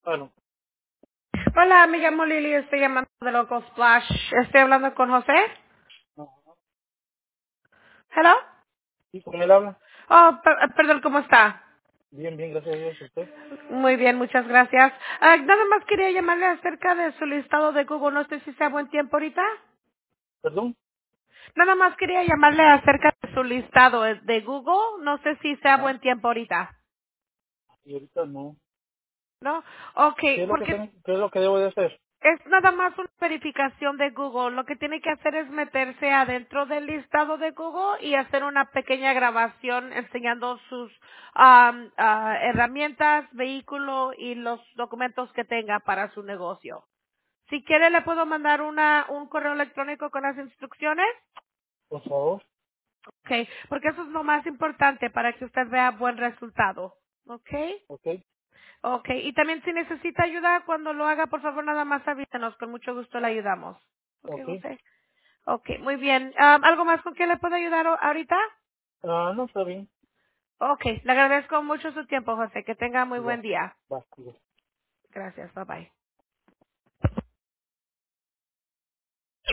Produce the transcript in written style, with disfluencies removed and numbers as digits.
Bueno, Hola, me llamo Lili, estoy llamando de Local Splash. Estoy hablando con José. ajá. Hello. ¿Y con él habla? Oh, perdón, ¿cómo está? Bien, bien, gracias a Dios. ¿Usted? Muy bien, muchas gracias. Nada más quería llamarle acerca de su listado de Google. No sé si sea buen tiempo ahorita. ¿Perdón? Nada más quería llamarle acerca de su listado de Google. No sé si sea Ajá. buen tiempo ahorita. Y ahorita no. ¿No? Okay, porque ¿Qué es lo que debo de hacer? es nada más una verificación de Google. Lo que tiene que hacer es meterse adentro del listado de Google y hacer una pequeña grabación enseñando sus herramientas, vehículo y los documentos que tenga para su negocio. Si quiere, le puedo mandar un correo electrónico con las instrucciones. Por favor. Okay, porque eso es lo más importante para que usted vea buen resultado. Okay. Ok. Okay, y también si necesita ayuda cuando lo haga, por favor, nada más avísenos, con mucho gusto le ayudamos. Okay, Ok. José. Okay, muy bien. ¿Algo más con que le puedo ayudar ahorita? No, está bien. Okay, le agradezco mucho su tiempo, José. Que tenga muy buen Igual. día. Va, igual. Gracias, bye bye.